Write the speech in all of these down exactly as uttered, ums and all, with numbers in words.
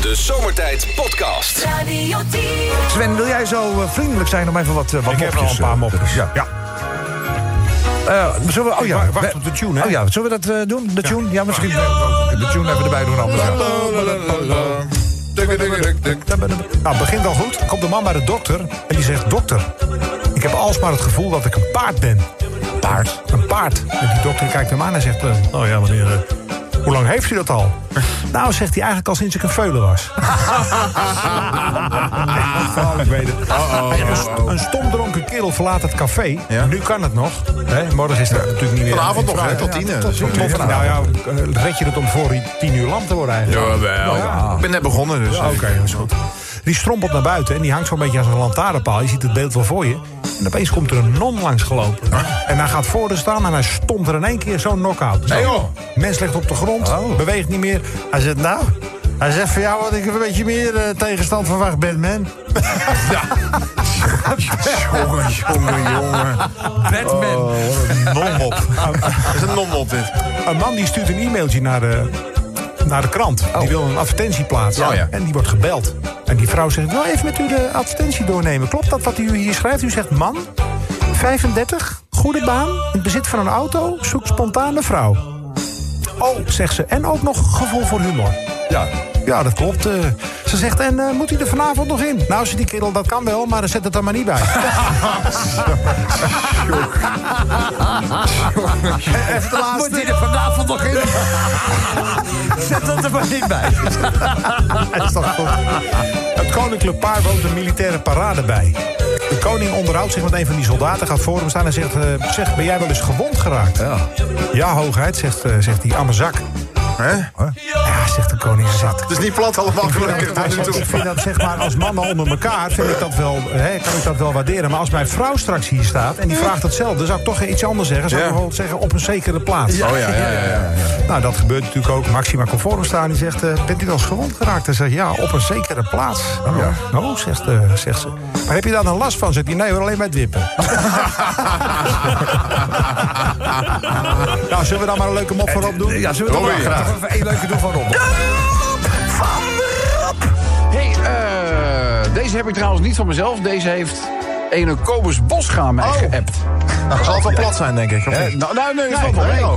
De Zomertijd Podcast. Radio tien. Sven, wil jij zo uh, vriendelijk zijn om even wat, uh, wat Ik mopjes... heb al een paar mopjes. Ja. ja. Uh, zullen we, oh ja, Wacht op de tune, hè? Oh ja, zullen we dat uh, doen? De tune? Ja, misschien de tune even erbij doen anders. Nou, het begint al goed. Komt de man bij de dokter en die zegt... Dokter, ik heb alsmaar het gevoel dat ik een paard ben. Paard? Een paard. En die dokter kijkt hem aan en zegt... Uh, oh ja, meneer, uh, hoe lang heeft u dat al? Nou, zegt hij eigenlijk al sinds ik een veulen was. Ik weet het. Een, een stomdronken kerel verlaat het café. Ja. Nu kan het nog. Hè? Morgen is het natuurlijk niet meer... Vanavond nog, hè? Tot tien. Ja, tot, tot, tot, nou ja, red je het om voor tien uur lam te worden eigenlijk? Jawel. Ja. Ik ben net begonnen, dus... Ja, Oké, okay, dat is goed. Die strompelt naar buiten en die hangt zo'n beetje aan zijn lantaarnpaal. Je ziet het beeld wel voor je. En opeens komt er een non langs gelopen. En hij gaat voor de staan en hij stomt er in één keer zo'n knock-out. Nee, joh. Mens ligt op de grond, Oh. beweegt niet meer. Hij zegt, nou... Hij zegt van jou wat ik een beetje meer uh, tegenstand verwacht ben, man. Jongen, jongen, jongen. Batman. Oh, wat een non-mop. Dat is een non-mop, dit. Een man die stuurt een e-mailtje naar de, naar de krant. Oh. Die wil een advertentie plaatsen. Oh, ja. En die wordt gebeld. En die vrouw zegt, wil even met u de advertentie doornemen. Klopt dat wat u hier schrijft? U zegt, man, vijfendertig, goede baan, in het bezit van een auto, zoekt spontane vrouw. Oh, zegt ze, en ook nog gevoel voor humor. Ja. Ja, dat klopt. Uh, ze zegt, en uh, moet u er vanavond nog in? Nou, ze die kerel, dat kan wel, maar zet het er maar niet bij. Even de laatste. Moet hij er vanavond nog in? Zet dat er maar niet bij. Dat is toch goed. Het koninklijk paar woont een militaire parade bij. De koning onderhoudt zich met een van die soldaten, gaat voor hem staan en zegt... Uh, zeg, ben jij wel eens gewond geraakt? Ja. Ja, hoogheid, zegt, uh, zegt die ammezak. Hè? Ja, zegt de koning, hij zegt... Het is niet plat allemaal. Hij zegt, ik vind dat, zeg maar, als mannen onder elkaar vind ik dat wel, hè, kan ik dat wel waarderen. Maar als mijn vrouw straks hier staat en die vraagt hetzelfde... zou ik toch iets anders zeggen. Zou ik Ja. bijvoorbeeld zeggen, op een zekere plaats. Oh ja, ja, ja. ja, ja. Nou, dat gebeurt natuurlijk ook. Maxima conform staan. Die zegt, uh, bent u wel eens gewond geraakt? Hij zegt, ja, op een zekere plaats. Oh, ja. Oh zegt, uh, zegt ze. Maar heb je daar dan last van? Zegt hij, nee hoor, alleen met wippen. Nou, zullen we dan maar een leuke mop voorop doen? Ja, zullen we dat Oh, wel ja. graag even één leuke doen van Rob? Hey, uh, deze heb ik trouwens niet van mezelf. Deze heeft ene Kobus Bosga mij geappt. Nou, dat zal het wel plat zijn, denk ik. Of Eh, niet? nou, nou, nee, dat valt wel mee.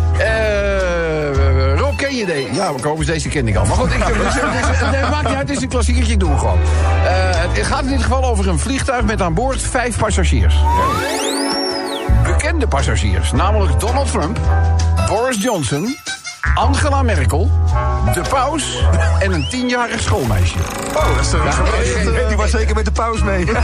Eh, Rob, ken je deze? Ja, Kobus, deze ken ik al. Maar goed, ik, dus, dus, nee, maakt niet uit, het is een klassiekertje, ik doe hem gewoon. Uh, het gaat in dit geval over een vliegtuig met aan boord vijf passagiers. Bekende passagiers, namelijk Donald Trump, Boris Johnson, Angela Merkel, de paus en een tienjarig schoolmeisje. Oh, dat is toch Ja, Die was zeker met de paus mee. Dat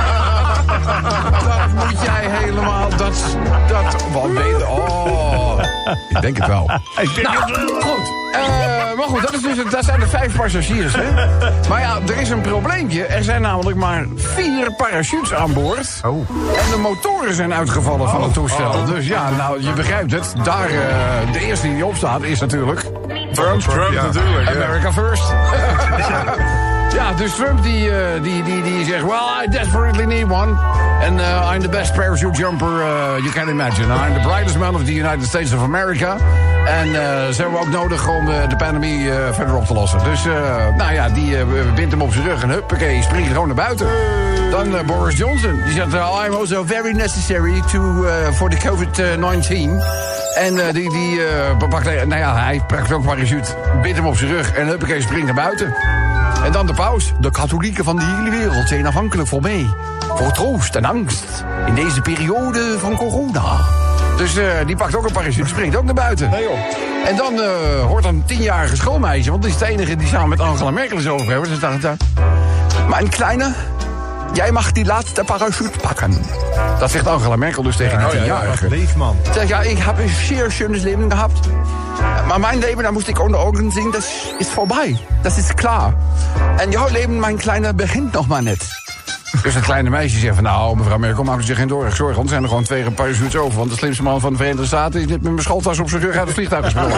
moet jij helemaal... Dat... dat wat ben je... Oh... Ik denk het wel. Ik denk nou, het wel. Goed. Uh, maar goed, dat, is dus, dat zijn de vijf passagiers, hè. Maar ja, er is een probleempje. Er zijn namelijk maar vier parachutes aan boord. Oh. En de motoren zijn uitgevallen van het toestel. Oh. Dus ja, nou, je begrijpt het. Daar, uh, de eerste die opstaat is natuurlijk... Trump, Trump Ja. natuurlijk. Ja. America first. Ja, dus Trump die, uh, die, die, die zegt... Well, I desperately need one. And uh, I'm the best parachute jumper uh, you can imagine. I'm the brightest man of the United States of America. En uh, ze hebben we ook nodig om uh, de pandemie uh, verder op te lossen. Dus, uh, nou ja, die uh, bindt hem op zijn rug en huppakee, springt gewoon naar buiten. Dan uh, Boris Johnson. Die zegt, uh, I'm also very necessary to, uh, for the covid nineteen. En uh, die, die uh, pakt, nou ja, hij pakt ook parachute, bindt hem op zijn rug en huppakee, springt naar buiten. En dan de paus. De katholieken van de hele wereld zijn afhankelijk voor mij. Voor troost en angst in deze periode van corona. Dus uh, die pakt ook een parachute, springt ook naar buiten. Nee, joh. En dan uh, hoort een tienjarige schoolmeisje... want die is de enige die samen met Angela Merkel is over hebben. Ze staat daar. Mijn kleine, jij mag die laatste parachute pakken. Dat zegt Angela Merkel dus tegen die Oh, ja, ja, tienjarige. Leefman. Ze zegt, ja, ik heb een zeer schönes leven gehad. Maar mijn leven, daar moest ik onder ogen zien, dat is voorbij. Dat is klaar. En jouw leven, mijn kleine, begint nog maar net. Dus het kleine meisje zegt van, nou, mevrouw Merkel, maak u zich geen zorgen. Want er zijn er gewoon twee parachutes over. Want de slimste man van de Verenigde Staten is net met mijn schooltas op zijn rug uit het vliegtuig gesprongen.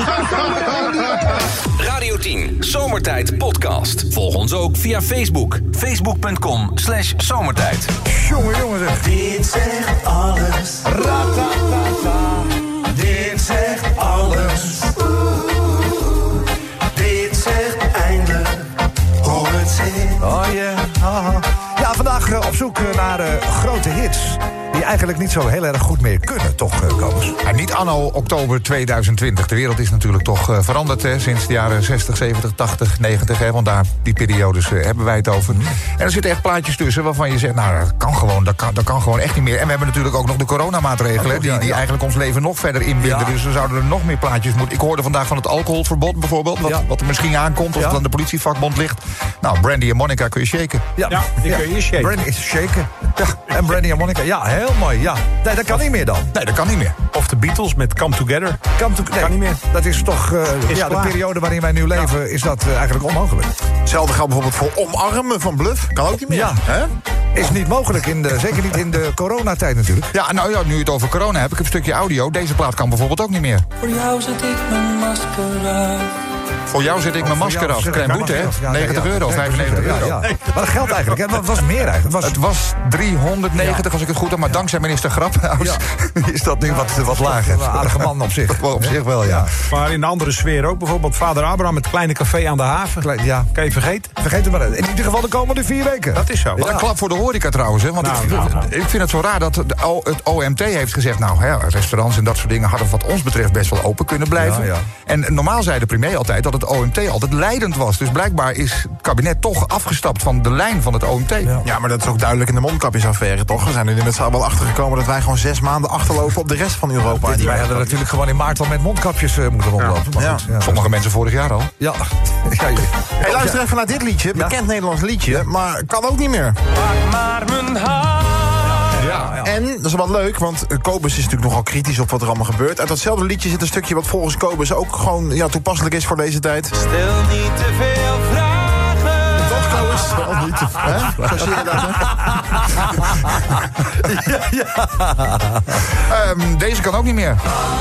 Radio tien, Zomertijd Podcast. Volg ons ook via Facebook. Facebook.com slash zomertijd. Jongen, jongen zeg. Dit zegt alles. Ratatata. Dit zegt alles. Dit zegt eindelijk haha. Ja, vandaag uh, op zoek uh, naar uh, grote hits. Die eigenlijk niet zo heel erg goed meer kunnen, toch, uh, Kobus? Ja, niet anno oktober tweeduizend twintig. De wereld is natuurlijk toch uh, veranderd hè, sinds de jaren zestig, zeventig, tachtig, negentig. Hè, want daar, die periodes uh, hebben wij het over. Mm-hmm. En er zitten echt plaatjes tussen waarvan je zegt... nou, dat kan gewoon, dat kan, dat kan gewoon echt niet meer. En we hebben natuurlijk ook nog de coronamaatregelen... Oh, die, ja, die ja. eigenlijk ons leven nog verder inbinden. Ja. Dus er zouden er nog meer plaatjes moeten... Ik hoorde vandaag van het alcoholverbod bijvoorbeeld... wat, ja. wat er misschien aankomt, of ja. het aan de politievakbond ligt. Nou, Brandy en Monica kun je shaken. Ja, ja die ja. kun je shaken. Brandy is shaken. Ja. En Brandy en Monica, ja, heel mooi, ja. Nee, dat kan niet meer dan. Nee, dat kan niet meer. Of de Beatles met Come Together. Come to, nee, kan niet meer. Dat is toch, uh, is ja, de periode waarin wij nu leven, ja. is dat uh, eigenlijk onmogelijk. Hetzelfde geldt bijvoorbeeld voor omarmen van Bluff. Kan ook niet meer. Ja. Hè? Is niet mogelijk, in de, zeker niet in de coronatijd natuurlijk. Ja, nou ja, nu je het over corona heb ik een stukje audio. Deze plaat kan bijvoorbeeld ook niet meer. Voor jou zet ik mijn masker af. Voor jou zet ik mijn masker af. Klein boete, hè? Ja, negentig ja, euro, vijfennegentig euro. Ja, ja. Maar dat geldt eigenlijk, hè? Wat was meer eigenlijk? Het was, het was driehonderdnegentig, ja. als ik het goed heb. Maar ja. dankzij minister Grappenhuis ja. is dat nu ja, wat, wat lager. Een aardige man op zich. Op zich wel, ja. ja. Maar in de andere sfeer ook. Bijvoorbeeld vader Abraham met het kleine café aan de haven. Klein, ja. Kan je vergeten? Vergeet het maar. In ieder geval de komende vier weken. Dat is zo. Wat ja. een klap voor de horeca trouwens. Hè? Want nou, ik, nou, nou. ik vind het zo raar dat het O M T heeft gezegd... nou, ja, restaurants en dat soort dingen hadden wat ons betreft best wel open kunnen blijven. Ja, ja. En normaal zei de premier altijd dat het O M T altijd leidend was. Dus blijkbaar is het kabinet toch afgestapt van de lijn van het O M T. Ja, ja maar dat is ook duidelijk in de mondkapjesaffaire, toch? We zijn nu met z'n allen wel achtergekomen dat wij gewoon zes maanden achterlopen op de rest van Europa. Ja, wij hadden natuurlijk gewoon in maart al met mondkapjes uh, moeten rondlopen. Ja. Ja. Ja. Sommige mensen vorig jaar al. Ja. ja, ja. Hey, luister even naar dit liedje. Bekend ja. Nederlands liedje, ja. maar kan ook niet meer. Pak maar mijn haar. Ja, ja. En, dat is wel leuk, want Kobus is natuurlijk nogal kritisch op wat er allemaal gebeurt. Uit datzelfde liedje zit een stukje wat volgens Kobus ook gewoon ja, toepasselijk is voor deze tijd. Stel niet te veel vragen. Toch, Kobus? Stel niet te veel vragen. Zo zie je dat, hè? ja, ja. Um, deze kan ook niet meer.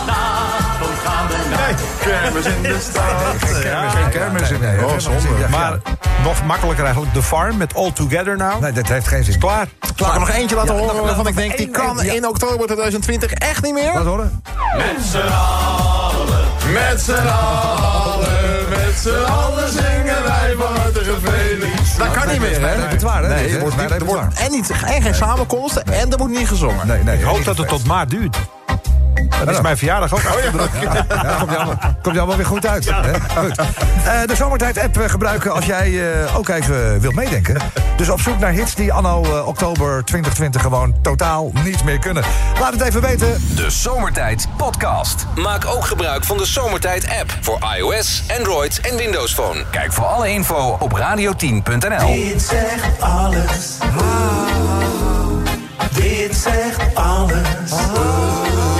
Nee, kermis in de stad. Geen kermis, geen kermis in de stad. Maar nog makkelijker eigenlijk. The Farm met All Together Now. Nee, dat heeft geen zin. Klaar. Zal ik er nog eentje laten ja, horen waarvan ik denk... die kan ja. in oktober tweeduizend twintig echt niet meer? Laat horen. Met z'n allen, met z'n allen, met z'n allen zingen wij van harte gefeliciteerd. Dat kan niet meer, hè? Nee, het waar, hè? Nee, er wordt, niet, er wordt en, niet, en geen samenkomsten en er wordt niet gezongen. Nee, nee, ik hoop dat het tot maart duurt. Dat is mijn verjaardag ook achter de rug. Ja, ja, komt je allemaal, komt je allemaal weer goed uit. Ja. Goed. Uh, de Zomertijd-app gebruiken als jij uh, ook even wilt meedenken. Dus op zoek naar hits die anno uh, oktober twintig twintig gewoon totaal niet meer kunnen. Laat het even weten. De Zomertijd Podcast. Maak ook gebruik van de Zomertijd-app voor iOS, Android en Windows Phone. Kijk voor alle info op radio tien punt n l. Dit zegt alles. Oh, dit zegt alles. Oh.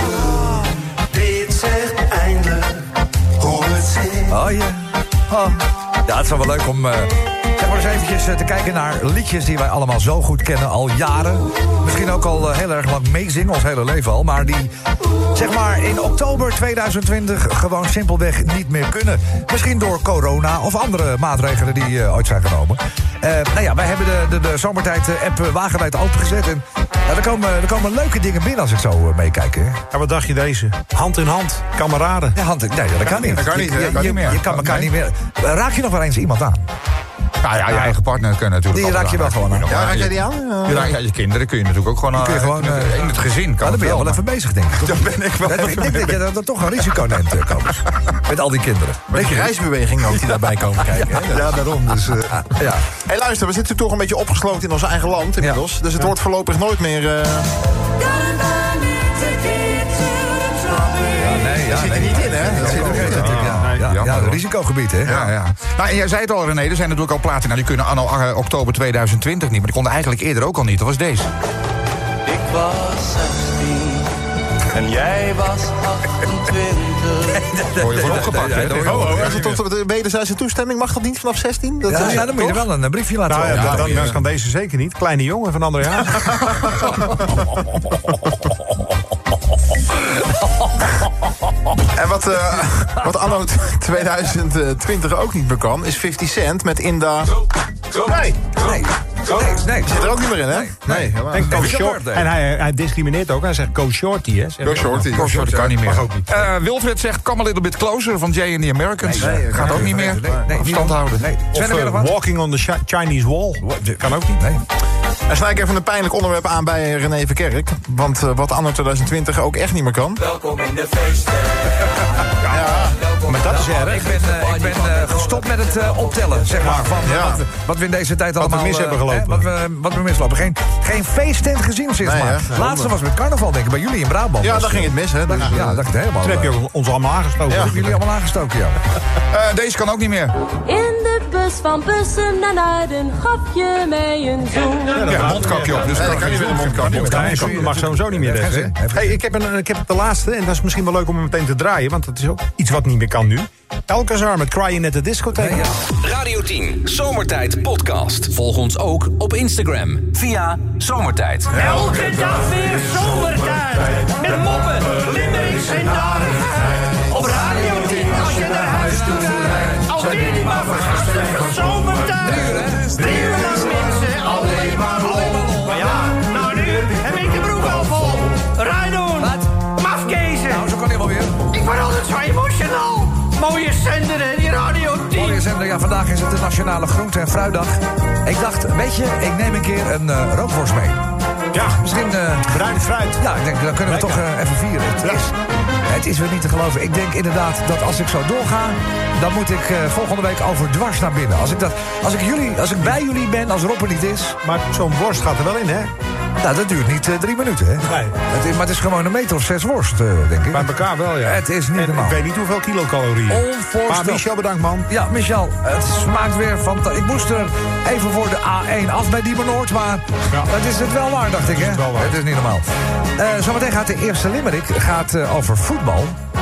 Oh ja. Oh. Ja, het is wel leuk om uh, zeg maar eens eventjes uh, te kijken naar liedjes die wij allemaal zo goed kennen al jaren. Misschien ook al uh, heel erg lang meezingen, ons hele leven al. Maar die, zeg maar, in oktober tweeduizend twintig gewoon simpelweg niet meer kunnen. Misschien door corona of andere maatregelen die uh, ooit zijn genomen. Uh, nou ja, wij hebben de, de, de Zomertijd-app uh, wagenwijd opengezet. En nou, er, komen, er komen leuke dingen binnen als ik zo uh, meekijk. Hè. Ja, wat dacht je deze? Hand in hand, kameraden. Ja, hand in, nee, dat kan niet. Dat kan niet, je, dat kan je, niet meer. Je kan elkaar niet meer. Raak je nog wel eens iemand aan? Ja, ja, je eigen partner kun je natuurlijk die raak je wel gewoon aan. Ja, raak jij die aan? Uh, ja, ja, je kinderen kun je natuurlijk ook gewoon aan. Uh, gewoon, uh, in het gezin kan. Dan ben je al wel even bezig, denk ik. Dan ben ik wel. Dat, ik denk dat je dat toch een risico neemt, uh, Kobus. Met al die kinderen. Beetje reisbeweging ook die daarbij komen kijken. Hè? Ja, daarom. Dus, uh, ja. Hey, luister, we zitten toch een beetje opgesloten in ons eigen land inmiddels. Ja. Dus het wordt voorlopig nooit meer... Uh... Dat zit er niet in, hè? Dat zit er niet in. Ja, ja, ja, risicogebied, hè? Ja, ja. Nou, en jij zei het al, René, er zijn natuurlijk al platen... Nou, die kunnen anno uh, oktober tweeduizend twintig niet... maar die konden eigenlijk eerder ook al niet. Dat was deze. Ik was zestien en jij was achtentwintig. Hoor je voor opgepakt, hè? Oh, oh, als het tot de wederzijdse toestemming mag dat niet vanaf zestien? Dat ja, ja, dan moet je wel een briefje laten nou, ja, ja, dan, dan kan deze zeker niet. Kleine jongen van André Hazes. En wat, uh, wat anno tweeduizend twintig ook niet meer kan... is fifty Cent met Inda... Nee, nee. Nee, nee. Zit er ook niet meer in, hè? Nee. nee. En, Go Short, birthday. en hij, hij discrimineert ook. Hij zegt Go Shorty, hè? Go Shorty. Go Shorty kan niet meer. Mag ook niet. Uh, Wilfred zegt Come a Little Bit Closer van Jay and the Americans. Nee, nee, Gaat nee, ook niet nee, meer. nee, nee, Afstand houden. Nee. Of Zijn er weer uh, nog wat? Walking on the Chi- Chinese Wall. Kan ook niet. Nee. En snij ik even een pijnlijk onderwerp aan bij René Verkerk. Want uh, wat anno twintig twintig ook echt niet meer kan. Welkom in de feesten. Maar dat is erg. Ik ben, uh, ik ben uh, gestopt met het uh, optellen, zeg maar, van Ja. wat, we, wat we in deze tijd Wat we allemaal... mis uh, hebben gelopen. Hè, wat, we, wat we mislopen. Geen, geen feesttent gezien sinds Nee, maar. hè? Laatste was met carnaval, denk ik, bij jullie in Brabant. Ja, Was, daar ging het mis, hè? Dus, uh, Ja, dat ging het helemaal. Toen heb je uh, ook ons allemaal aangestoken. Ja. hebben jullie allemaal aangestoken, ja. Uh, deze kan ook niet meer. In de bus van bussen naar Naarden gaf je mij een zoen. Ja, mondkapje op. Dus Nee, kan dat kan niet geen meer een mondkapje op. Ja, dat mag sowieso niet meer. Heeft dus, geen hè. zin, heeft geen Hey, ik, heb een, ik heb de laatste, en dat is misschien wel leuk om hem meteen te draaien, want dat is ook iets wat niet meer kan nu. Alcazar met Crying at the Discotheque. Nee, ja. Radio tien, Zomertijd Podcast. Volg ons ook op Instagram via Zomertijd. Elke dag weer zomertijd. Met moppen, limmerings en narigheid. Op Radio tien als je naar huis toe rijdt. Alweer die maar vergastige zomertijd. Drie uur lang mensen, alleen maar lol. Maar ja, nou nu heb ik de broek al vol. Rijdoen, mafkezen. Nou, zo kan hij wel weer. Ik word altijd zo emotional. Mooie zender hè, die Radio tien. Mooie zender, ja, vandaag is het de Nationale Groente- en Fruitdag. Ik dacht, weet je, ik neem een keer een uh, rookworst mee. Ja, Misschien... Uh, bruin fruit. Ja, ik denk, dan kunnen we Lekker. toch uh, even vieren. Het, Ja. is, het is weer niet te geloven. Ik denk inderdaad dat als ik zo doorga, dan moet ik uh, volgende week over dwars naar binnen. Als ik, dat, als, ik jullie, als ik bij jullie ben, als Rob er niet is... Maar zo'n worst gaat er wel in, hè? Nou, dat duurt niet uh, drie minuten, hè? Nee. Het is, maar het is gewoon een meter of zes worst, uh, denk ik. Bij elkaar wel, ja. Het is niet En normaal. ik weet niet hoeveel kilocalorieën. Maar Onvoorstelbaar. Michel, bedankt, man. Ja, Michel, het smaakt weer van... Ik moest er even voor de A één af bij Diemen Noord, maar Ja. dat is het wel waar, dacht ik, hè? het wel waar. Het is niet normaal. Uh, zometeen gaat de eerste limerick gaat, uh, over voetbal.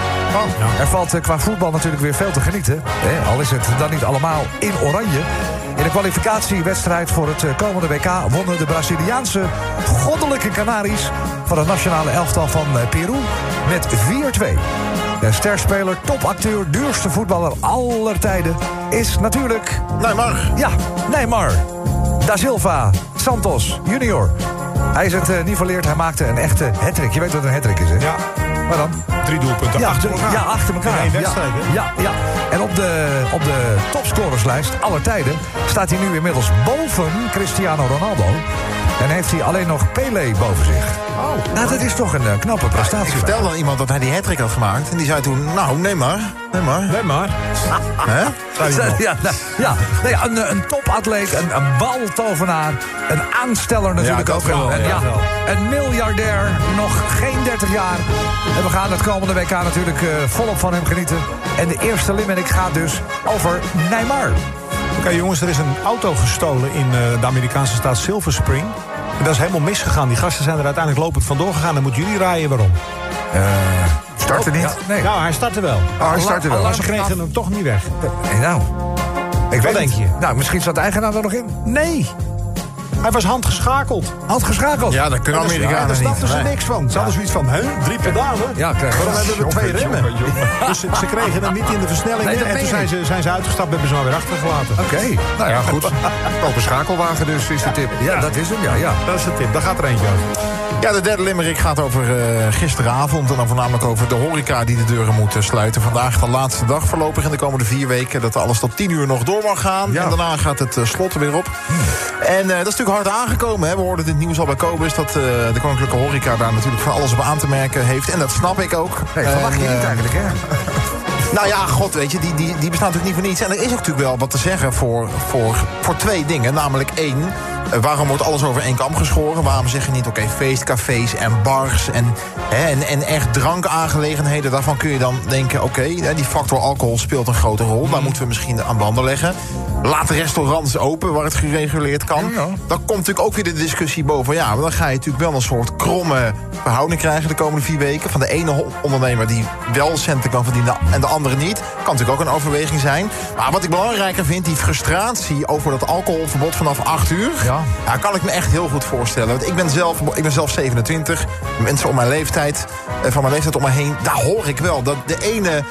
Ja. Er valt uh, qua voetbal natuurlijk weer veel te genieten. Hè? Al is het dan niet allemaal in oranje. In de kwalificatiewedstrijd voor het uh, komende W K... wonnen de Braziliaanse goddelijke Canaries... van het nationale elftal van uh, Peru met vier twee. De sterspeler, topacteur, duurste voetballer aller tijden... is natuurlijk... Neymar. Ja, Neymar. Da Silva Santos junior. Hij is het uh, niveleerd, hij maakte een echte hattrick. Je weet wat een hattrick is, hè? Ja. Maar dan? Drie doelpunten Ja, achter drie- elkaar. ja, achter elkaar. In één Ja, wedstrijd, hè? ja, ja. En op de, op de topscorerslijst aller tijden staat hij nu inmiddels boven Cristiano Ronaldo. En heeft hij alleen nog Pelé boven zich. Oh. Nou, dat is toch een uh, knappe prestatie. Ik vertelde aan iemand dat hij die hattrick had gemaakt. En die zei toen, nou, Neymar. Neymar. Nee, maar. Hè? Ja, nou, ja. Nee, ja, een, een topatleet, een, een baltovenaar, een aansteller natuurlijk dat ook. wel, Een, ja, ja, wel. een miljardair, nog geen dertig jaar. En we gaan het komende W K natuurlijk uh, volop van hem genieten. En de eerste limerick gaat dus over Neymar. Oké, jongens, er is een auto gestolen in uh, de Amerikaanse staat Silver Spring. En dat is helemaal misgegaan. Die gasten zijn er uiteindelijk lopend vandoor gegaan. Dan moeten jullie raaien waarom. Uh, Startte niet. Ja, nee. Nou, hij startte wel. Oh, hij startte wel. Maar ze kregen hem toch niet weg. Hey, nou. Ik Wat weet denk het. je? Nou, misschien zat de eigenaar er nog in. Nee. Hij was handgeschakeld. Handgeschakeld. Ja, dat kunnen Ja, Amerikanen daar niet. snapten ze Nee. niks van. Ze hadden zoiets van, hè, drie pedalen? Ja, krijg Waarom hebben we twee remmen? Jongen, jongen. Dus ze, ze kregen hem niet in de versnelling. Nee, dat en meen toen je zijn ze, zijn ze uitgestapt, hebben ze maar weer achtergelaten. Oké. Nou ja, goed. Koop een schakelwagen dus, is de tip. Ja, dat is hem, ja, ja. Dat is de tip, daar gaat er eentje over. Ja, de derde limerick gaat over uh, gisteravond. En dan voornamelijk over de horeca die de deuren moet uh, sluiten. Vandaag de laatste dag voorlopig in de komende vier weken. Dat alles tot tien uur nog door mag gaan. Ja. En daarna gaat het uh, slot er weer op. En uh, dat is natuurlijk hard aangekomen. Hè. We hoorden dit nieuws al bij Kobus. Dat uh, de koninklijke horeca daar natuurlijk van alles op aan te merken heeft. En dat snap ik ook. Nee, dat mag je En, niet uh, eigenlijk, hè? Nou ja, god, weet je, die, die, die bestaat natuurlijk niet voor niets. En er is ook natuurlijk wel wat te zeggen voor, voor, voor twee dingen. Namelijk één, uh, waarom wordt alles over één kam geschoren? Waarom zeg je niet, oké, okay, feestcafés en bars en, hè, en, en echt drankaangelegenheden? Daarvan kun je dan denken, oké, okay, die factor alcohol speelt een grote rol. Daar moeten we misschien aan banden leggen. Laat de restaurants open waar het gereguleerd kan. Ja, ja. Dan komt natuurlijk ook weer de discussie boven. Ja, maar dan ga je natuurlijk wel een soort kromme verhouding krijgen de komende vier weken. Van de ene ondernemer die wel centen kan verdienen en de andere niet. Kan natuurlijk ook een overweging zijn. Maar wat ik belangrijker vind, die frustratie over dat alcoholverbod vanaf acht uur. Ja. Ja, kan ik me echt heel goed voorstellen. Want ik ben zelf, ik ben zelf zevenentwintig. Mensen om mijn leeftijd, van mijn leeftijd om me heen, daar hoor ik wel. Dat de ene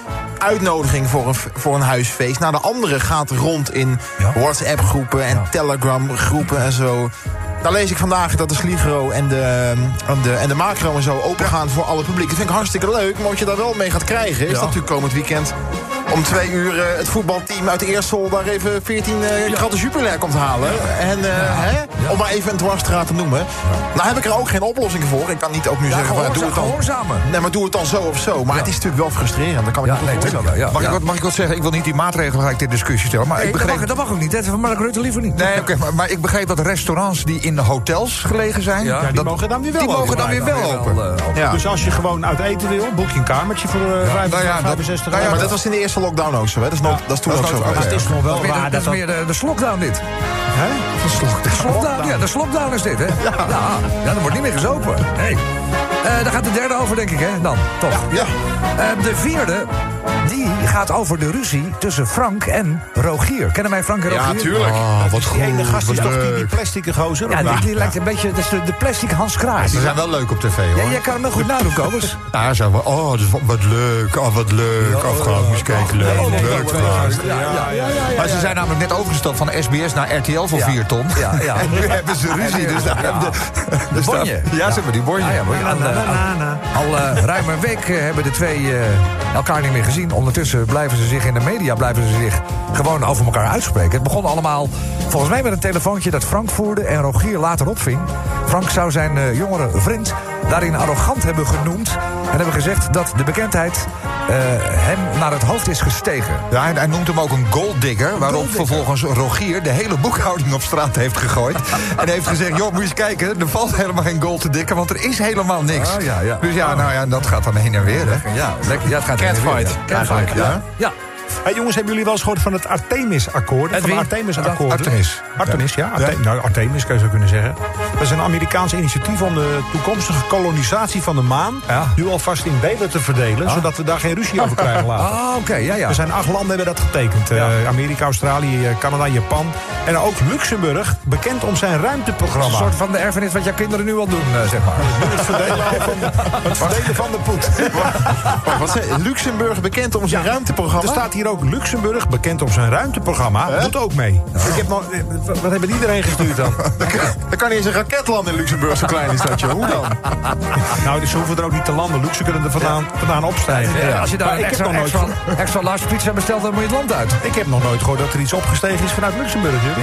uitnodiging voor een, voor een huisfeest. Nou, de andere gaat rond in Ja. WhatsApp-groepen en Ja. Telegram-groepen en zo. Nou lees ik vandaag dat de Sligro en de, en de, en de Macro en zo opengaan voor alle publiek. Dat vind ik hartstikke leuk, maar wat je daar wel mee gaat krijgen... is Ja. dat natuurlijk komend weekend om twee uur uh, het voetbalteam uit de Eersel... daar even veertien uh, Ja. kratten Jupiler komt halen. En, uh, hè? Om maar even een dwarsstraat te noemen. Nou heb ik er ook geen oplossing voor. Ik kan niet ook nu Ja, zeggen, van, gehoorza- doe het dan. gehoorzamen. Nee, maar doe het dan zo of zo. Maar Ja. het is natuurlijk wel frustrerend. Dat kan ik Ja, niet nee, goed tuurlijk, voorstellen. ja, ja. Mag, ik wat, mag ik wat zeggen? Ik wil niet die maatregelen gelijk ter discussie stellen. Maar Nee, ik dat, begreep... mag, dat mag ook niet. Dat van Mark Rutte liever niet. Nee, oké, maar, maar ik begreep dat restaurants die in de hotels gelegen zijn... Ja, die dat, mogen dan weer wel die mogen open dan weer blijven. wel open. Wel, uh, open. Ja. Dus als je gewoon uit eten wil, boek je een kamertje voor uh, nou ja, dat- vijfenzestig nou ja, Maar euro. dat was in de eerste lockdown ook zo. Hè? Dat, is nog, dat is toen dat ook is zo nooit- geweest. Het is nog wel Dat is meer, raar de, dat dat is dat... meer de, de slokdown dit. Hè? De slokdown, ja, de slokdown is dit, hè? Ja, ja, dan wordt niet meer gezopen. Nee. Eh, daar gaat de derde over, denk ik, hè? Dan, toch? Ja. Eh, de vierde, die gaat over de ruzie tussen Frank en Rogier. Kennen mij Frank en Rogier? Ja, tuurlijk. Oh, wat Die ene gast is wat toch die, die leuk. plastic gozer? Ja, of die, niet? die lijkt een beetje... Dat is de, de plastic Hans Kraai. Ze zijn wel leuk op tv, hoor. Ja, jij kan hem wel goed nadoen, Kobus. Ja, zo, oh, dat is wat, wat leuk, oh, wat leuk. Afgehaald, moest je kijken, leuk, leuk. Ja, ja, ja, ja, Maar ze zijn namelijk net overgestapt van S B S naar R T L voor Ja. vier ton. Ja, ja. En nu hebben ze ruzie. Dus daar hebben de, dus daar- bonje. Ja, ze hebben die bonje. Ah, ja, maar al, eh, al eh, ruim een week eh, hebben de twee eh, elkaar niet meer gezien. Ondertussen blijven ze zich in de media blijven ze zich gewoon over elkaar uitspreken. Het begon allemaal volgens mij met een telefoontje dat Frank voerde en Rogier later opving. Frank zou zijn eh, jongere vriend daarin arrogant hebben genoemd en hebben gezegd dat de bekendheid eh, hem naar het hoofd is gestegen. Ja, hij, hij noemt hem ook een golddigger, waarop golddigger. vervolgens Rogier de hele boekhouding op straat heeft gegooid. En heeft gezegd, joh, moet je eens kijken, er valt helemaal geen gold te dikken, want er is helemaal niks. Ah, ja, ja. Dus ja, nou ja, dat gaat dan heen en weer, hè. Ja, lekker. Ja, het gaat Catfight, heen en weer, ja. eigenlijk, Catfight, ja. Ja. Hey, jongens, hebben jullie wel eens gehoord van het Artemis-akkoord? Het Van de wie? Artemis-akkoorden? Artemis. Artemis, ja. Arte- Nou, Artemis kan je zo kunnen zeggen. Dat is een Amerikaans initiatief om de toekomstige kolonisatie van de maan... Ja. nu alvast in delen te verdelen, zodat we daar geen ruzie over krijgen later. Ah, oké, ja, ja. Er zijn acht landen hebben dat getekend. Ja. Uh, Amerika, Australië, uh, Canada, Japan. En ook Luxemburg, bekend om zijn Een ruimteprogramma. soort van de erfenis wat jouw kinderen nu al doen, eh, zeg maar. Het verdelen van de, het verdelen van de poet. Wacht, wat zei Luxemburg bekend om zijn Ja. ruimteprogramma? Er staat hier ook Luxemburg, bekend om zijn ruimteprogramma. Doet ook mee. Ik heb nog, eh, wat wat hebben die erheen gestuurd dan? Er kan niet eens een raket landen in Luxemburg, zo klein is dat, joh. Hoe dan? Nou, dus ze hoeven er ook niet te landen. Luxe ze kunnen er vandaan, vandaan opstijgen. Ja, als je daar Maar een ik, heb extra, nog nooit, extra, extra large pizza bestelt, dan moet je het land uit. ik heb nog nooit gehoord dat er iets opgestegen is vanuit Luxemburg. Hè?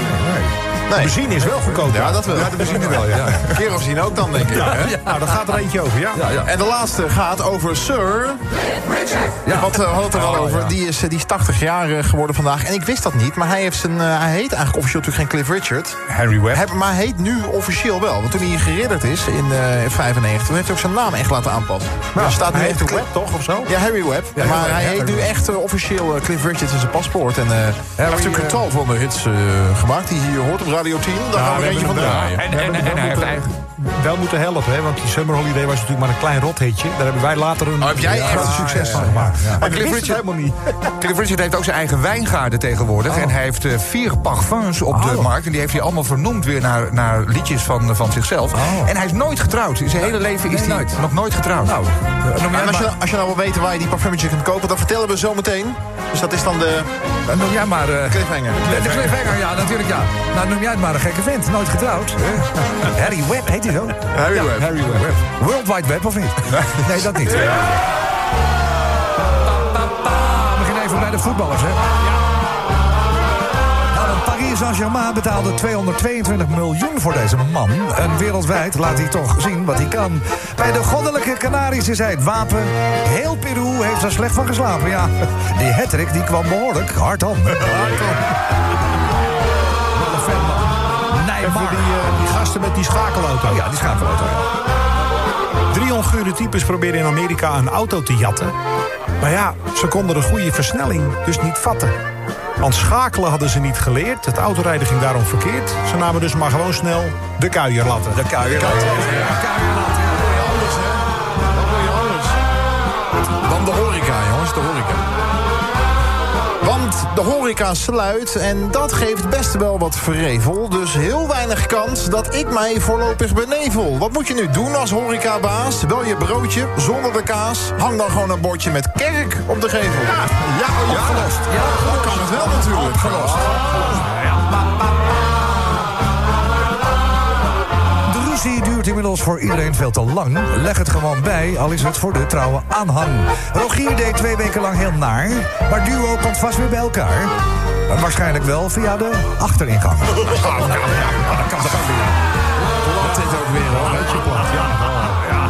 De benzine is wel goedkoop. Ja, dat wel. Ja, de benzine wel, ja. Een keer of zien ook dan, denk ik. Ja, hè? nou, daar gaat er eentje over, ja. Ja, ja. En de laatste gaat over Sir. Ja. Wat uh, we hadden het er al Oh, over. ja. Die, is, uh, die is tachtig jaar uh, geworden vandaag. En ik wist dat niet. Maar hij, heeft zijn, uh, hij heet eigenlijk officieel natuurlijk geen Cliff Richard. Harry Webb. Hij, maar hij heet nu officieel wel. Want toen hij geridderd is in uh, vijfennegentig... toen heeft hij ook zijn naam echt laten aanpassen. Maar er staat nu hij echt heeft een een web, toch? Of zo? Ja, Harry Webb. Ja, maar Harry hij Webb, heet Harry nu Webb. echt uh, officieel uh, Cliff Richard in zijn paspoort. En uh, hij heeft natuurlijk uh, een tal van de hits uh, gemaakt die je hier hoort op Radio tien. Daar gaan we er eentje van draaien. En, en, en, hij heeft eigen... wel moeten helpen, hè? Want die Summer Holiday was natuurlijk maar een klein rothitje. Daar hebben wij later een Oh, heb jij echt een succes van ja, gemaakt. ja. Maar Maar Cliff Cliff Richard helemaal niet. Cliff Richard heeft ook zijn eigen wijngaarden tegenwoordig. En hij heeft uh, vier parfums op de Oh. markt. En die heeft hij allemaal vernoemd weer naar, naar liedjes van, van zichzelf. Oh. En hij is nooit getrouwd. In zijn hele leven is Nee, hij nooit. nog nooit getrouwd. Nou, noem jij En als je, maar, als je nou wil weten waar je die parfummetje kunt kopen... dan vertellen we zo meteen. Dus dat is dan de noem jij maar... uh, cliffhanger. de cliffhanger, ja, natuurlijk, ja. Nou, noem jij het maar een gekke vent. Nooit getrouwd. Harry Webb, heet hij zo? Harry Ja, Webb. Harry Webb. World Wide Web, of niet? Nee, dat niet. Pa, pa, pa. We beginnen even bij de voetballers, hè. Nou, want Paris Saint-Germain betaalde tweehonderdtweeëntwintig miljoen voor deze man. En wereldwijd laat hij toch zien wat hij kan. Bij de goddelijke Canaries is hij het wapen. Heel Peru heeft er slecht van geslapen, ja. Die hattrick die kwam behoorlijk hard aan. Hard aan. Wat een fan, man. En Neymar. voor die, uh, die gasten met die schakelauto. Oh ja, die schakelauto, ja. Drie ongure types proberen in Amerika een auto te jatten. Maar ja, ze konden de goede versnelling dus niet vatten. Want schakelen hadden ze niet geleerd. Het autorijden ging daarom verkeerd. Ze namen dus maar gewoon snel de kuierlatten. De kuierlatten. Ja, kuierlatten. Dan de horeca, jongens, de horeca. Want De horeca sluit en dat geeft best wel wat verrevel. Dus heel weinig kans dat ik mij voorlopig benevel. Wat moet je nu doen als horecabaas? Wel je broodje zonder de kaas. Hang dan gewoon een bordje met kerk op de gevel. Ja, ja, opgelost. Ja, dat kan het wel natuurlijk. Opgelost. De ruzie duurt inmiddels voor iedereen veel te lang. Leg het gewoon bij, al is het voor de trouwe aanhang. Rogier deed twee weken lang heel naar, maar duo komt vast weer bij elkaar. Maar waarschijnlijk wel via de achteringang. Ja, dat kan toch ook weer. Plat dit ook weer, hoor. Beetje plat, ja. ja.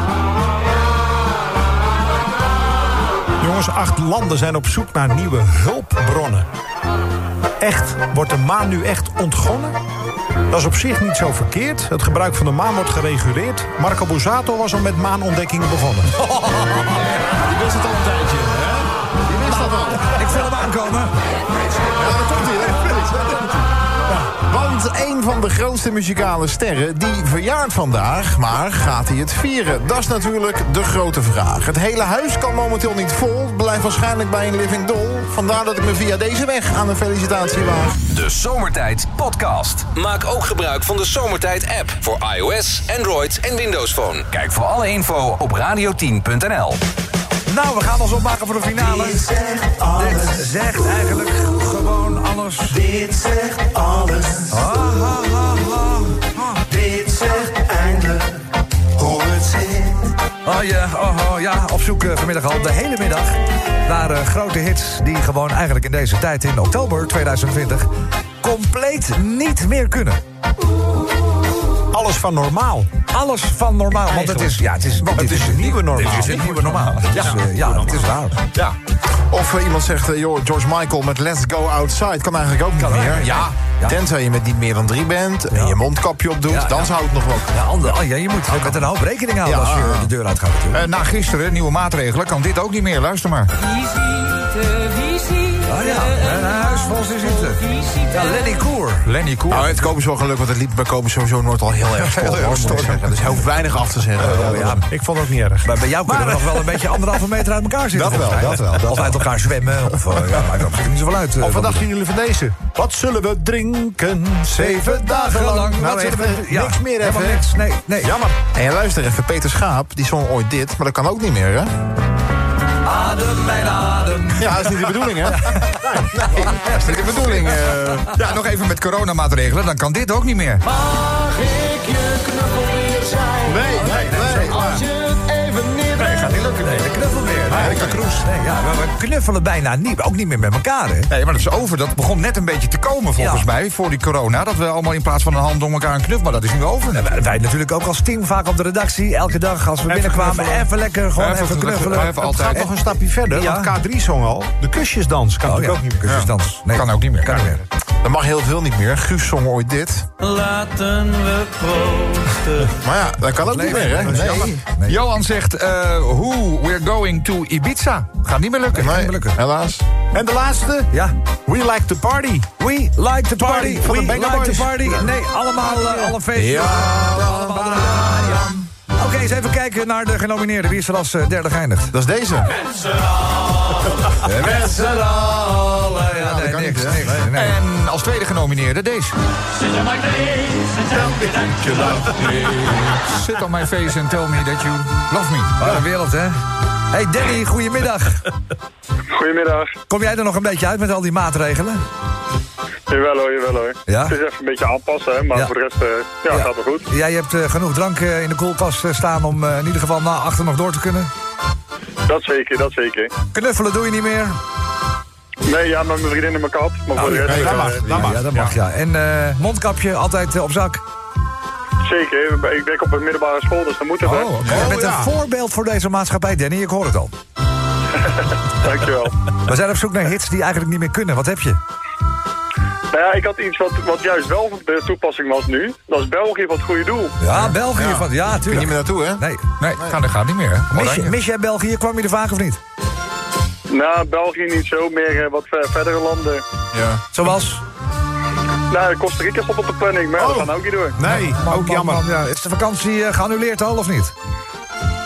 Jongens, acht landen zijn op zoek naar nieuwe hulpbronnen. Echt, wordt de maan nu echt ontgonnen? Dat is op zich niet zo verkeerd. Het gebruik van de maan wordt gereguleerd. Marco Borsato was al met maanontdekkingen begonnen. Je wist het al een tijdje, hè? Je wist dat al. Ik wil hem aankomen. Ja, daar komt hij, hè? Want een van de grootste muzikale sterren, die verjaart vandaag. Maar gaat hij het vieren? Dat is natuurlijk de grote vraag. Het hele huis kan momenteel niet vol. Het blijft waarschijnlijk bij een living doll. Vandaar dat ik me via deze weg aan een felicitatie waag. De Zomertijd Podcast. Maak ook gebruik van de Zomertijd app voor iOS, Android en Windows Phone. Kijk voor alle info op radio tien punt n l. Nou, we gaan ons opmaken voor de finale. Dit zegt alles. Dit zegt eigenlijk gewoon alles. Dit zegt alles. Ah, ah, ah, ah. Dit zegt eindelijk hoe het zit. Oh ja, oh, oh, ja, op zoek uh, vanmiddag al de hele middag naar uh, grote hits die gewoon eigenlijk in deze tijd in oktober tweeduizend twintig compleet niet meer kunnen. Alles van normaal. Alles van normaal, want het is, ja, het is, Want het is een nieuwe normaal. Het is een nieuwe normaal. Het is, uh, ja, het is waar. Ja. Of uh, iemand zegt, uh, joh, George Michael met Let's Go Outside. Kan eigenlijk ook niet Kan meer. ook, Ja. ja. Tenzij je met niet meer dan drie bent en je mondkapje op doet, Ja, dan ja. zou het nog wel kunnen. Ja, ander, oh, ja, je moet met een hoop rekening houden Ja. als je de deur uitgaat natuurlijk. Uh, na gisteren, nieuwe maatregelen, kan dit ook niet meer. Luister maar. Visite, visite. Oh ja, een huis vol zitten. Ja, Lenny Koer. Lenny Koer. Nou, het Kopen is wel gelukkig, want het liep bij Kopen sowieso nooit al heel erg stil. Heel erg hoor, moet ik stil. zeggen. Dus heel weinig af te zeggen. Oh, ja. Ik vond het ook niet erg. Maar bij jou kunnen we nog wel een beetje anderhalve meter uit elkaar zitten. Dat wel, volgens mij. dat wel, dat Of uit elkaar zwemmen. Of uh, ja, maakt op zich niet zoveel uit. uh, Of wat dat dachten jullie van deze? Wat zullen we drinken? Zeven dagen lang. Nou, Wat even, even, ja, niks meer helemaal even. niks. Nee, nee. Jammer. En luister even, Peter Schaap, die zong ooit dit, maar dat kan ook niet meer, hè? Adem, mijn adem. Ja, dat is niet de bedoeling, hè? Nee, nee, dat is niet de bedoeling. uh. Ja, nog even met coronamaatregelen, dan kan dit ook niet meer. Mag ik je knuffel weer zijn? Nee, nee, nee. Als je het even niet Nee, gaat niet lukken. Nee, de knuffel weer. Nee, de kroes. Nee, ja, we, we knuffelen bijna niet, ook niet meer met elkaar, hè? Nee, maar dat is over. Dat begon net een beetje te komen volgens Ja. mij, voor die corona. Dat we allemaal in plaats van een hand om elkaar een knuffel, maar dat is nu over. En wij, wij natuurlijk ook als team vaak op de redactie. Elke dag als we Even binnenkwamen, knuffelen. even lekker gewoon even, Even knuffelen. even Het gaat altijd. nog een stapje verder, Ja. want K drie zong al. De kusjesdans kan Oh, natuurlijk ja. ook niet meer. Kusjesdans. Nee, Kan ook niet meer. Kan niet meer. Dat mag heel veel niet meer. Guus zong ooit dit. Laten we proosten. Maar ja, dat kan ook niet meer, hè? Nee. Nee. Johan zegt, eh who we're going to Ibiza. Gaat niet meer lukken. Nee, lukken. helaas. En de laatste? Ja. We like to party. We like the party. Party van We de Banger like the Boys. party. Nee, allemaal, uh, alle feestjes. Ja. Allemaal eraan. Oké, eens even kijken naar de genomineerden. Wie is er als uh, derde geëindigd? Dat is deze. Met z'n allen. Ja, nee, kan niks, niet, hè? niks. Nee. En als tweede genomineerde deze. Sit on my face and tell me that you love me. Wat een wereld, hè? Hey Danny, goedemiddag. Goedemiddag. Kom jij er nog een beetje uit met al die maatregelen? Jawel hoor, jawel hoor. Ja? Het is even een beetje aanpassen, hè, maar Ja. voor de rest uh, ja, Ja. gaat het goed. Jij hebt uh, genoeg drank uh, in de koelkast uh, staan om uh, in ieder geval na achter nog door te kunnen. Dat zeker, dat zeker. Knuffelen doe je niet meer. Nee, ja, met mijn vriendin en mijn kat. Maar voor de rest... nee, dat eh, mag, dat mag. Ja, dat mag, ja. En uh, mondkapje altijd uh, op zak. Zeker, ik werk op een middelbare school, dus dan moet het, hè. Oh, okay. Je bent ja. een voorbeeld voor deze maatschappij, Danny. Ik hoor het al. Dankjewel. We zijn op zoek naar hits die eigenlijk niet meer kunnen. Wat heb je? Nou ja, ik had iets wat, wat juist wel de toepassing was nu. Dat is België voor het goede doel. Ja, België. Ja. Van, ja, Kun je tuurlijk. niet meer naartoe, hè? Nee. Nee, Gaat, dat gaat niet meer. Hè? Mis, je, Oranje. mis jij België? Kwam je er vaak of niet? Nou, België niet zo, meer uh, wat ver- verdere landen. Ja. Zoals? Nou, Costa Rica stond op de planning, maar ja, dat Oh. gaan ook niet door. Nee, Man, ook man, jammer. man, ja. Is de vakantie uh, geannuleerd al of niet?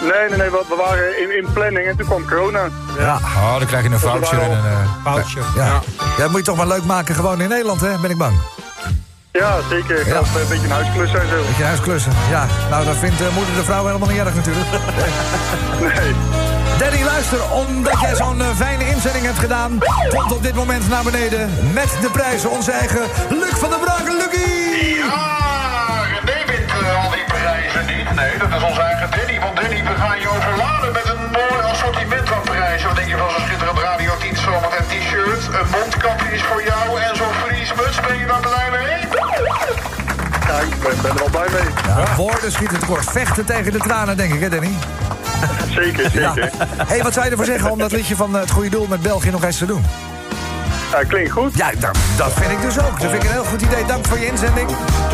Nee, nee, nee, we, we waren in, in planning en toen kwam corona. Ja. Oh, dan krijg je een voucher en een... Uh, Foutje. Ja. Ja, dat moet je toch maar leuk maken gewoon in Nederland, hè? Ben ik bang. Ja, zeker. Ik Ja. had een beetje een huisklussen en zo. Beetje huisklussen. Ja, nou, dat vindt uh, moeder de vrouw helemaal niet erg natuurlijk. Nee. Danny, luister, omdat jij zo'n uh, fijne inzending hebt gedaan, komt op dit moment naar beneden met de prijzen onze eigen Luc van der Braken. Lucie! Ja, René wint uh, al die prijzen niet. Nee, dat is onze eigen Danny. Want Danny, we gaan je overladen met een mooi assortiment van prijzen. Wat denk je van zo'n schitterend Radio tien zomertijd t-shirt? Een mondkapje is voor jou en zo'n vliesmuts. Ben je daar blij mee? Ja, ik ben, ben er wel blij mee. Ja, woorden schieten tekort. Vechten tegen de tranen, denk ik, hè, Danny? Zeker, zeker. Hé, hey, wat zou je ervoor zeggen om dat liedje van uh, Het Goede Doel met België nog eens te doen? Ja, klinkt goed. Ja, dat, dat vind ik dus ook. Dat vind ik een heel goed idee. Dank voor je inzending.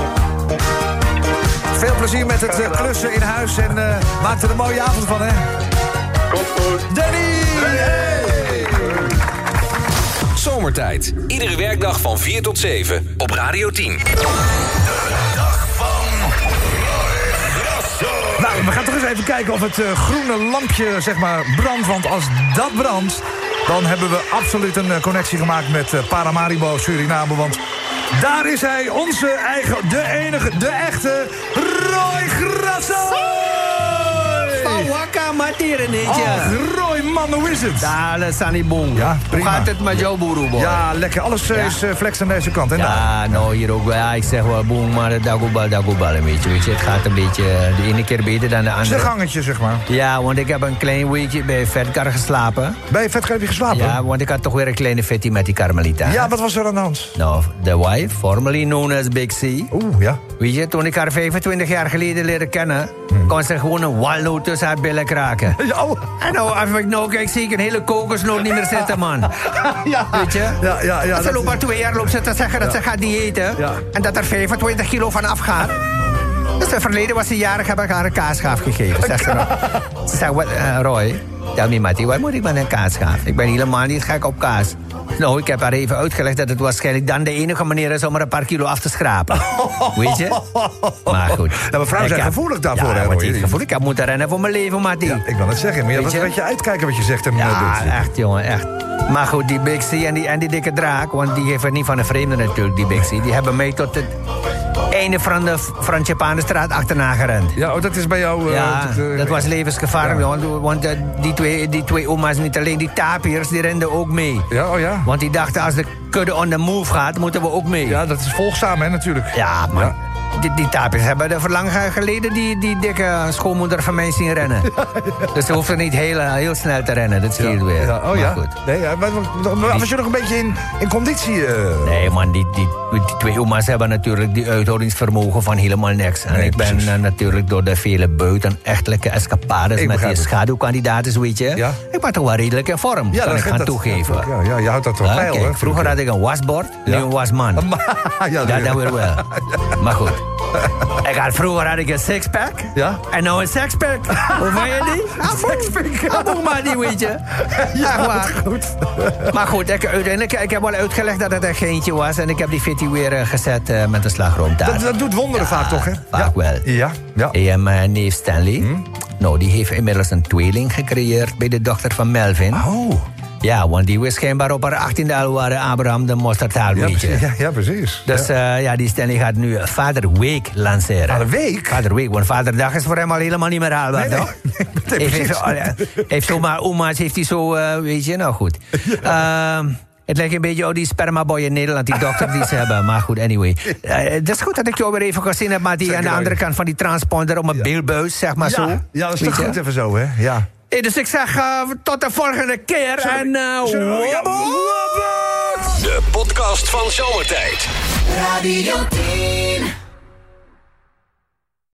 Veel plezier met het uh, klussen in huis en uh, maak er een mooie avond van, hè? Komt goed. Danny! Hey! Zomertijd. Iedere werkdag van vier tot zeven op Radio tien. Nou, we gaan toch eens even kijken of het uh, groene lampje, zeg maar, brandt. Want als dat brandt, dan hebben we absoluut een uh, connectie gemaakt met uh, Paramaribo, Suriname. Want daar is hij, onze eigen, de enige, de echte Roy Grasso! Waka materen, niet je. Oh, Roy, man, hoe is het? Ja, dat is niet bon. Ja, hoe prima. gaat het met jou, boerenboy? Ja, lekker. Alles uh, Ja. is uh, flex aan deze kant. En Ja, nou hier ook wel. Ja, ik zeg wel boem, maar dagobal, dagobal een beetje. Weet je, het gaat een beetje de ene keer beter dan de andere. zijn gangetje, zeg maar. Ja, want ik heb een klein weekje bij Vetkar geslapen. Bij Vetkar heb je geslapen? Ja, want ik had toch weer een kleine fitty met die Carmelita. Ja, wat was er aan de hand? Nou, de wife, formerly known as Big C. Oeh, ja. Weet je, toen ik haar vijfentwintig jaar geleden leerde kennen, hmm. kon ze gewoon een walnoot tussen haar billen kraken. Ja, oh. En nou, als ik nou kijk, zie ik een hele kokosnoot niet meer zitten, man. Ja. Weet je? Ja, ja, ja. Als ze loopt al twee jaar loopt ze te zeggen dat ja. ze gaat diëten. Ja. En dat er vijfentwintig kilo van afgaat. Dus in het verleden was ze jarig, heb ik haar een kaasschaaf gegeven. Zegt ze, nou, ze zegt, what, uh, Roy, tell me, Mattie, waar moet ik met een kaasschaaf? Ik ben helemaal niet gek op kaas. Nou, ik heb haar even uitgelegd dat het waarschijnlijk dan de enige manier is om er een paar kilo af te schrapen. Weet je? Maar goed. Ja, maar vrouwen zijn heb, gevoelig daarvoor, ja, hè, Roy? Roy? Gevoelig. Ik heb moeten rennen voor mijn leven, Mattie. Ja, ik wil het zeggen, maar je moet een beetje uitkijken wat je zegt en ja, doet. echt, jongen, echt. Maar goed, die Big C en die, en die dikke draak, want die geven niet van een vreemde natuurlijk, die Big C. Die hebben mee tot het einde van de Frantjepanenstraat achterna gerend. Ja, oh, dat is bij jou... Uh, ja, dat, uh, dat was levensgevaarlijk, ja. want, want uh, die, twee, die twee oma's, niet alleen die tapirs, die renden ook mee. Ja, oh ja. Want die dachten, als de kudde on the move gaat, moeten we ook mee. Ja, dat is volgzaam, hè, natuurlijk. Ja, maar... Ja. Die, die tapirs hebben er verlang geleden die, die dikke schoonmoeder van mij zien rennen. Ja, ja. Dus ze hoefden niet heel, heel snel te rennen, dat scheelt ja, weer. Ja, oh maar ja? Goed. Nee, ja, maar, maar was je nog een beetje in, in conditie? Uh... Nee man, die, die, die twee oma's hebben natuurlijk die uithoudingsvermogen van helemaal niks. En nee, ik ben uh, natuurlijk door de vele buiten echtelijke escapades met die schaduwkandidaten, weet je. Ja? Ik ben toch wel redelijk in vorm, ja, kan ik gaan dat, toegeven. Ja, ja, je houdt dat wel bij, hoor. Vroeger had ik een wasbord, nu ja. een wasman. ja, dat dan weer wel. Maar goed. Ik had, vroeger had ik een sixpack. Ja? En nou een sexpack. Hoe vind je die? Een sexpack. Aboe maar die, weet je. Ja, maar goed. Maar goed, ik, uiteindelijk, ik heb wel uitgelegd dat het een geintje was. En ik heb die fitty weer uh, gezet uh, met een slagroomtaart. Dat, dat doet wonderen ja, vaak toch, hè? Vaak ja. wel. Ja, ja. En mijn neef Stanley. Hmm? Nou, die heeft inmiddels een tweeling gecreëerd bij de dochter van Melvin. Oh. Ja, want die was schijnbaar op haar achttiende al waren Abraham de mosterdtaal, ja, weet je. Ja, ja, precies. Dus ja. Uh, ja, die Stanley gaat nu Vader Week lanceren. Vader Week? Vader Week, want Vaderdag is voor hem al helemaal niet meer haalbaar, nee, toch? Nee, nee, heeft, heeft, heeft, heeft zomaar oma's, heeft hij zo, uh, weet je, nou goed. Ja. Uh, Het lijkt een beetje op die spermaboy in Nederland, die dokter die ze hebben. Maar goed, anyway. Uh, het is goed dat ik jou weer even gezien heb, maar die aan de andere kant van die transponder om een ja. beeldbuis, zeg maar ja. zo. Ja, dat is toch goed even zo, hè? Ja. Hey, dus ik zeg uh, tot de volgende keer. Sorry. En uh, de podcast van Zomertijd. Radio tien.